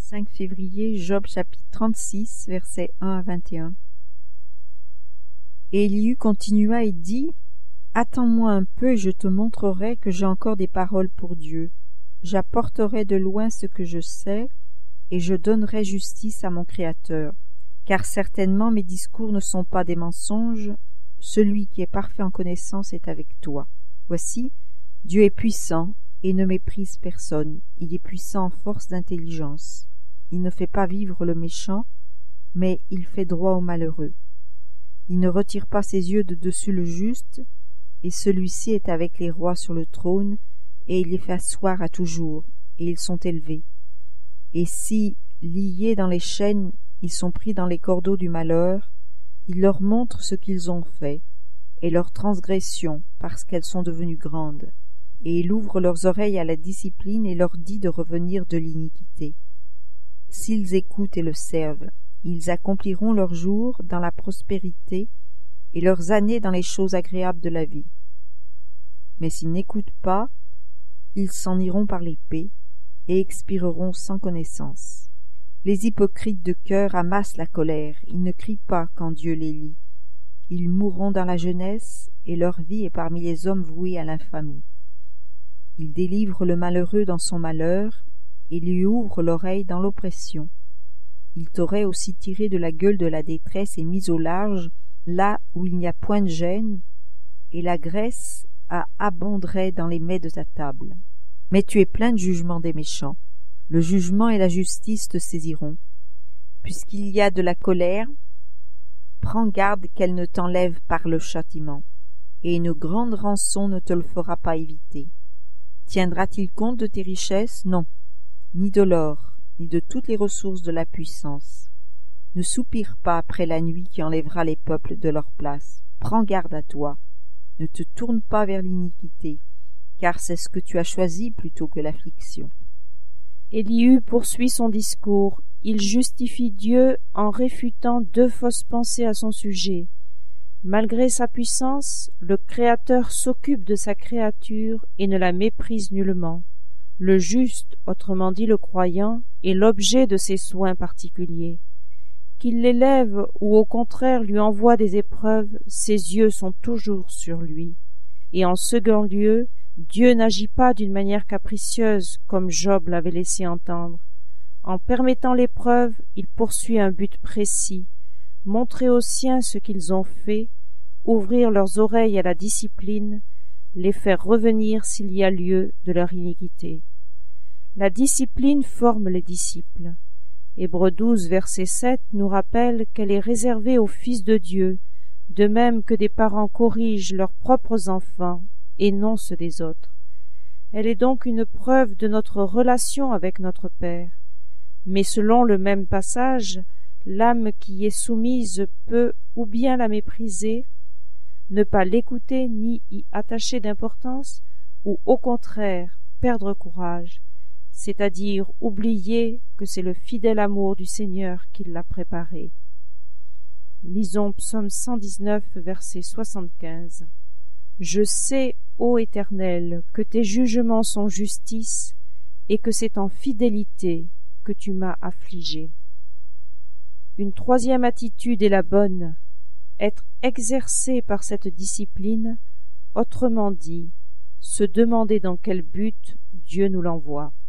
5 février, Job chapitre 36, versets 1 à 21. Et Élihu continua et dit : Attends-moi un peu et je te montrerai que j'ai encore des paroles pour Dieu. J'apporterai de loin ce que je sais, et je donnerai justice à mon Créateur. Car certainement mes discours ne sont pas des mensonges, celui qui est parfait en connaissance est avec toi. Voici, Dieu est puissant et ne méprise personne, il est puissant en force d'intelligence. Il ne fait pas vivre le méchant, mais il fait droit au malheureux. Il ne retire pas ses yeux de dessus le juste, et celui-ci est avec les rois sur le trône, et il les fait asseoir à toujours, et ils sont élevés. Et si, liés dans les chaînes, ils sont pris dans les cordeaux du malheur, il leur montre ce qu'ils ont fait, et leurs transgressions, parce qu'elles sont devenues grandes. Et il ouvre leurs oreilles à la discipline et leur dit de revenir de l'iniquité. S'ils écoutent et le servent, ils accompliront leurs jours dans la prospérité et leurs années dans les choses agréables de la vie. Mais s'ils n'écoutent pas, ils s'en iront par l'épée et expireront sans connaissance. Les hypocrites de cœur amassent la colère, ils ne crient pas quand Dieu les lit. Ils mourront dans la jeunesse et leur vie est parmi les hommes voués à l'infamie. Ils délivrent le malheureux dans son malheur et lui ouvrent l'oreille dans l'oppression. Ils t'auraient aussi tiré de la gueule de la détresse et mis au large, là où il n'y a point de gêne, et la graisse abonderait dans les mets de ta table. Mais tu es plein de jugement des méchants. Le jugement et la justice te saisiront. Puisqu'il y a de la colère, prends garde qu'elle ne t'enlève par le châtiment, et une grande rançon ne te le fera pas éviter. Tiendra-t-il compte de tes richesses? Non, ni de l'or, ni de toutes les ressources de la puissance. Ne soupire pas après la nuit qui enlèvera les peuples de leur place. Prends garde à toi. Ne te tourne pas vers l'iniquité, car c'est ce que tu as choisi plutôt que l'affliction. Élihu poursuit son discours. Il justifie Dieu en réfutant 2 fausses pensées à son sujet. Malgré sa puissance, le Créateur s'occupe de sa créature et ne la méprise nullement. Le juste, autrement dit le croyant, est l'objet de ses soins particuliers. Qu'il l'élève ou au contraire lui envoie des épreuves, ses yeux sont toujours sur lui. Et en second lieu, Dieu n'agit pas d'une manière capricieuse comme Job l'avait laissé entendre. En permettant l'épreuve, il poursuit un but précis, montrer aux siens ce qu'ils ont fait, ouvrir leurs oreilles à la discipline, les faire revenir s'il y a lieu de leur iniquité. La discipline forme les disciples. Hébreux 12, verset 7 nous rappelle qu'elle est réservée aux fils de Dieu, de même que des parents corrigent leurs propres enfants et non ceux des autres. Elle est donc une preuve de notre relation avec notre Père. Mais selon le même passage, l'âme qui y est soumise peut ou bien la mépriser, ne pas l'écouter ni y attacher d'importance, ou au contraire perdre courage, c'est-à-dire oublier que c'est le fidèle amour du Seigneur qui l'a préparé. Lisons Psaume 119, verset 75. Je sais, ô Éternel, que tes jugements sont justice, et que c'est en fidélité que tu m'as affligé. Une 3e attitude est la bonne, être exercé par cette discipline, autrement dit, se demander dans quel but Dieu nous l'envoie.